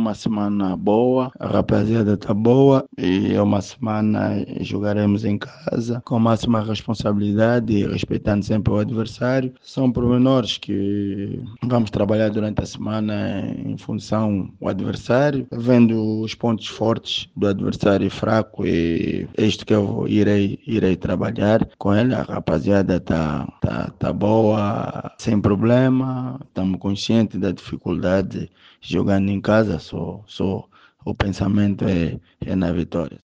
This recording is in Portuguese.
uma semana boa, a rapaziada está boa e é uma semana jogaremos em casa com máxima responsabilidade e respeitando sempre o adversário. São pormenores que vamos trabalhar durante a semana em função do adversário, vendo os pontos fortes do adversário fraco e é isto que eu irei trabalhar com ele. A rapaziada tá boa, sem problema, estamos conscientes da dificuldade jogando em casa, só o pensamento é na vitória.